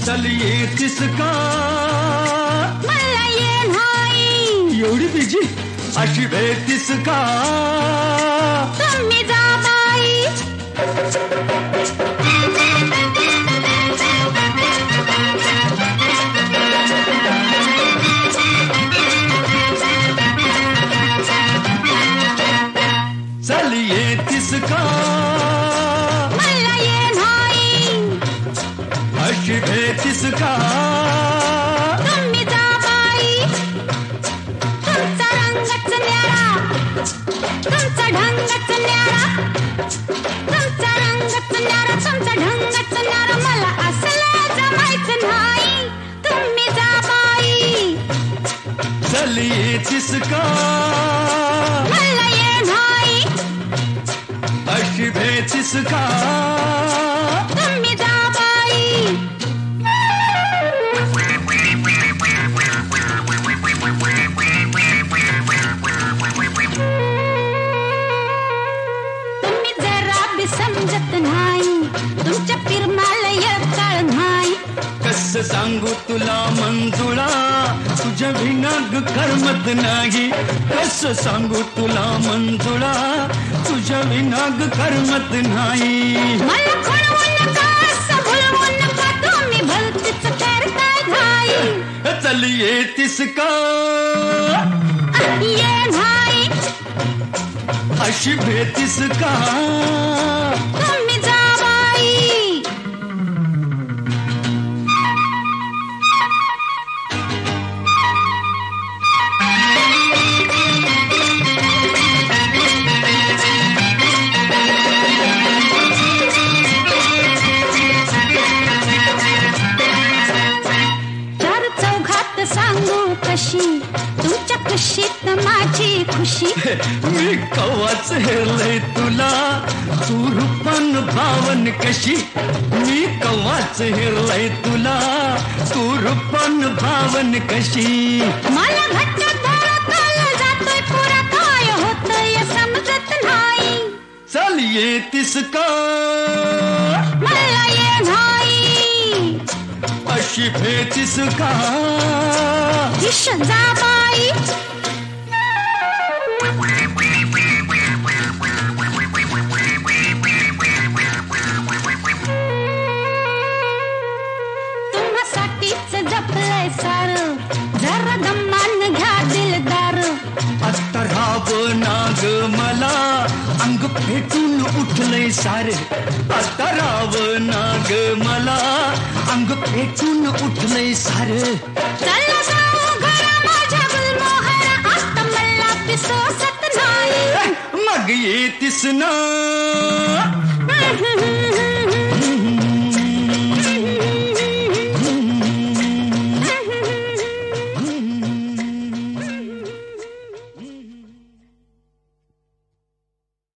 चल येतीस का मला ये नाही एवढी बिजी अशी भेटीस का तुम्ही जा बाई चल येतीस का मला ये नाही अशी भेटीस का तुम्ही जा बाई तुमचा रंगच न्यारा तुमचा ढंगच न्यारा तुमचा रंगच न्यारा तुमचा ढंगच न्यारा मला असलं जमायचं नाही तुम्ही जा बाई चल येतीस का मला ये नाही अशी भेटीस का तुम्ही जा बाई तुम्ही जरा बी समजत नाही तुमच्या पिरमालय काळ नाही कसं सांगू तुला मंजुळा तुझ्या विनाग करमत नाही कसं सांगू तुला मंजुळा तुझ्या विनाग करमत नाही मला खोडवू नका असं भुलवू नका तुम्ही भलतीच करताय घाई चल येतीस का ये नाही अशी भेटीस का तुम्ही जा बाई चार चौघात सांगू कशी तुमच्या खुशीत माझी खुशी मी कवाच हेरलंय तुला तू रूपन भावन कशी मी कवाच हेरलंय तुला तू रूपन भावन कशी मला घट्ट धरताय जातोय पुरा काय होतंय समजत नाही चल येतीस का मला ये नाही अशी भेटीस का इश जा बाई तुम्हासाठीच जपलंय सार जरा दम्मान घ्या दिलदार आता राहावं नाग मला अंग फेटून उठलंय सारे आता राहावं नाग मला अंग फेटून उठलंय सारे चला जाऊ घरा माझ्या गुलमोहरा आता मला पिसोसत नाही मग येतीस ना